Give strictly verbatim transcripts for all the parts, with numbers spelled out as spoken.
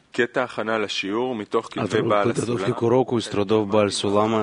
Отрывок подготовки к уроку из трудов Бааль Сулама,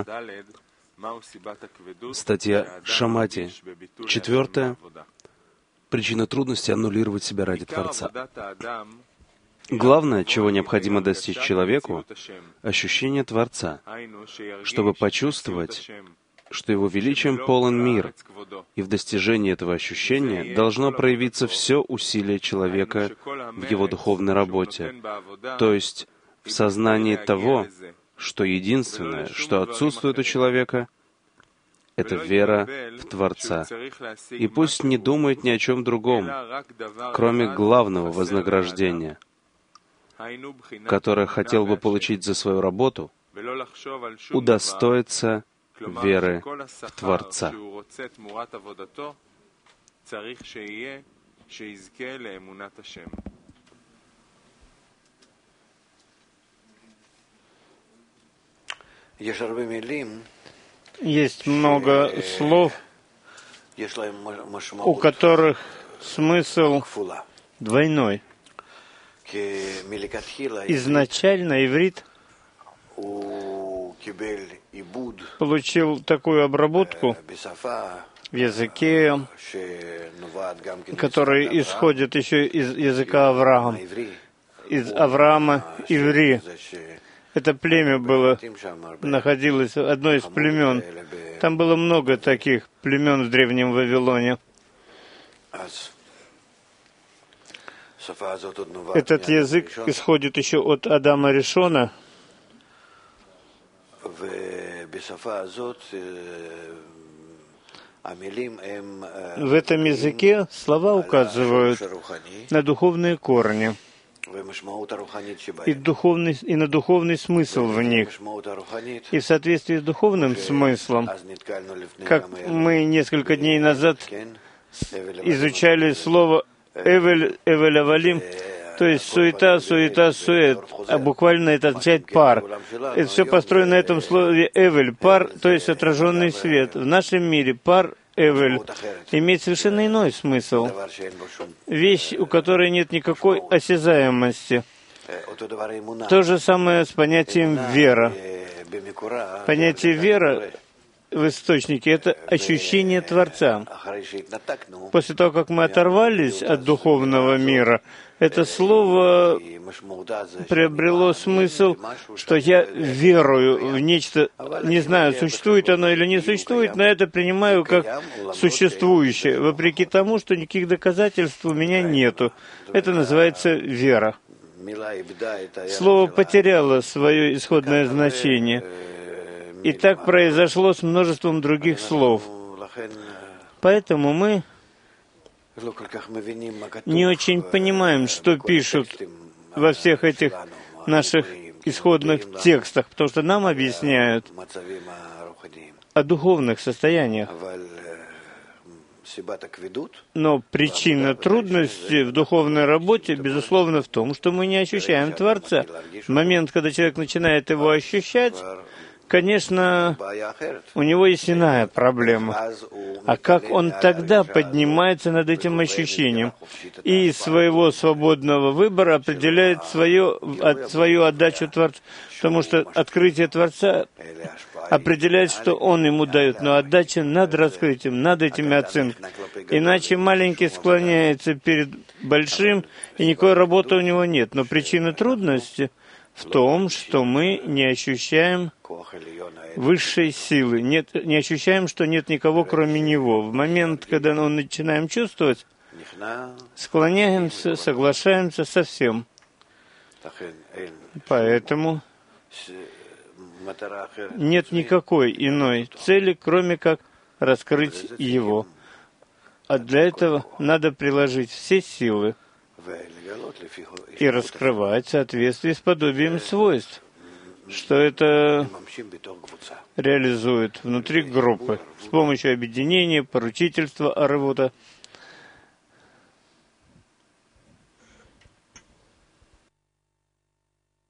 статья Шамати. Четвертое. Причина трудности — аннулировать себя ради Творца. Главное, чего необходимо достичь человеку — ощущение Творца, чтобы почувствовать, что Его величием полон мир, и в достижении этого ощущения должно проявиться все усилие человека в его духовной работе, то есть в сознании того, что единственное, что отсутствует у человека, это вера в Творца. И пусть не думает ни о чем другом, кроме главного вознаграждения, которое хотел бы получить за свою работу, удостоиться веры в Творца. Есть много слов, у которых смысл двойной. Изначально иврит получил такую обработку в языке, который исходит еще из языка Авраама, из Авраама иври. Это племя было, находилось, одно из племен. Там было много таких племен в Древнем Вавилоне. Этот язык исходит еще от Адама Ришона. В этом языке слова указывают на духовные корни и, духовный, и на духовный смысл в них. И в соответствии с духовным смыслом, как мы несколько дней назад изучали слово «эвель», «эвель авалим», то есть суета, суета, сует, а буквально это означает пар. Это все построено на этом слове «эвель», пар, то есть отраженный свет. В нашем мире пар «эвель» имеет совершенно иной смысл. Вещь, у которой нет никакой осязаемости. То же самое с понятием «вера». Понятие «вера» в источнике — это ощущение Творца. После того, как мы оторвались от духовного мира, это слово приобрело смысл, что я верую в нечто, не знаю, существует оно или не существует, но это принимаю как существующее, вопреки тому, что никаких доказательств у меня нету. Это называется вера. Слово потеряло свое исходное значение. И так произошло с множеством других слов. Поэтому мы не очень понимаем, что пишут во всех этих наших исходных текстах, потому что нам объясняют о духовных состояниях. Но причина трудности в духовной работе, безусловно, в том, что мы не ощущаем Творца. В момент, когда человек начинает его ощущать, конечно, у него есть иная проблема. А как он тогда поднимается над этим ощущением и из своего свободного выбора определяет свое, от, свою отдачу Творцу? Потому что открытие Творца определяет, что он ему дает, но отдача над раскрытием, над этими оценками. Иначе маленький склоняется перед большим, и никакой работы у него нет. Но причина трудности в том, что мы не ощущаем высшей силы, нет, не ощущаем, что нет никого, кроме Него. В момент, когда мы начинаем чувствовать, склоняемся, соглашаемся со всем. Поэтому нет никакой иной цели, кроме как раскрыть Его. А для этого надо приложить все силы и раскрывать в соответствии с подобием свойств, что это реализует внутри группы с помощью объединения, поручительства, арвута,